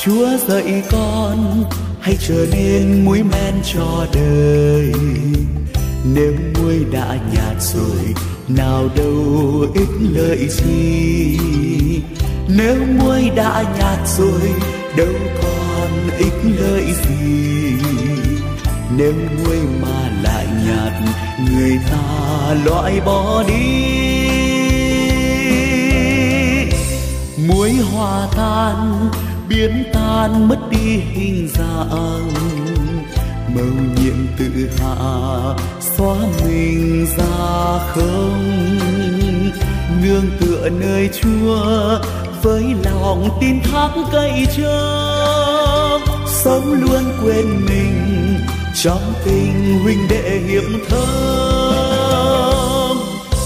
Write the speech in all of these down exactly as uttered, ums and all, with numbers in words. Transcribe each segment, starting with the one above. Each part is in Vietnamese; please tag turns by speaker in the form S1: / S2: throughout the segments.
S1: Chúa dạy con hãy trở nên muối men cho đời. Nếu muối đã nhạt rồi, nào đâu ích lợi gì. Nếu muối đã nhạt rồi, đâu còn ích lợi gì. Nếu muối mà lại nhạt, người ta loại bỏ đi. Muối hòa tan, biến tan mất đi hình dạng. Mầu nhiệm tự hạ, xóa mình ra không. Nương tựa nơi Chúa, với lòng tin thác cậy trông. Sống luôn quên mình, trong tình huynh đệ hiệp thông.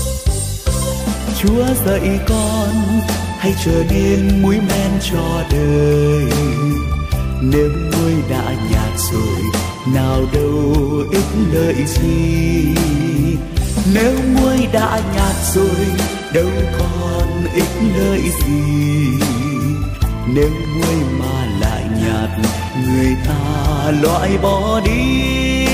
S1: Chúa dạy con hãy trở nên muối men cho đời. Nếu muối đã nhạt rồi, nào đâu ích lợi gì. Nếu muối đã nhạt rồi, đâu còn ích lợi gì. Nếu muối mà lại nhạt, người ta loại bỏ đi.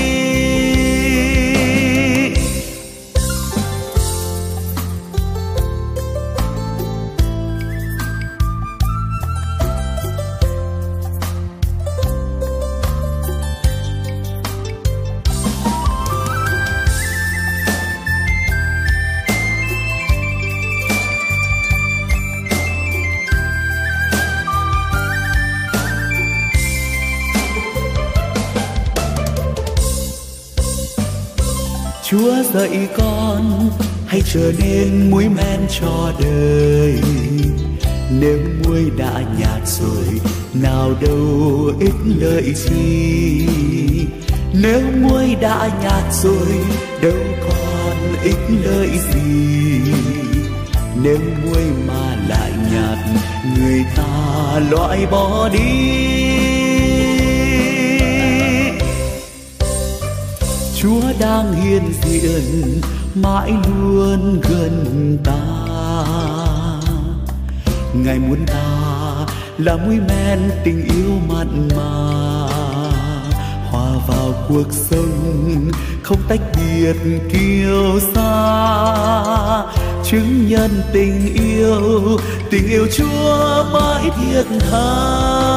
S1: Chúa dạy con hãy trở nên muối men cho đời. Nếu muối đã nhạt rồi, nào đâu ích lợi gì. Nếu muối đã nhạt rồi, đâu còn ích lợi gì. Nếu muối mà lại nhạt, người ta loại bỏ đi. Chúa đang hiện diện mãi luôn gần ta. Ngài muốn ta là muối men tình yêu mặn mà, hòa vào cuộc sống không tách biệt kiêu xa. Chứng nhân tình yêu, tình yêu Chúa mãi thiết tha.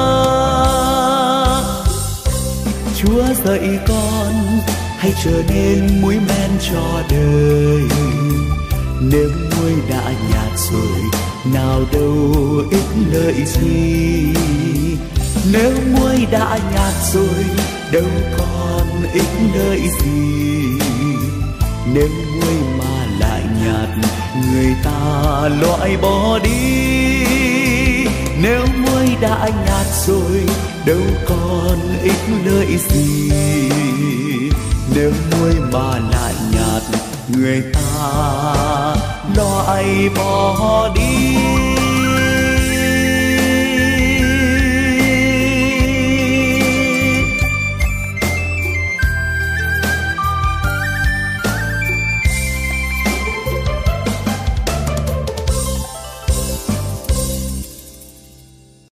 S1: Chúa dạy con hãy trở nên muối men cho đời. Nếu muối đã nhạt rồi, nào đâu ích lợi gì. Nếu muối đã nhạt rồi, đâu còn ích lợi gì. Nếu muối mà lại nhạt, người ta loại bỏ đi. Nếu muối đã nhạt rồi, đâu còn ích lợi gì. Nếu muối mà lại nhạt, người ta loại bỏ đi.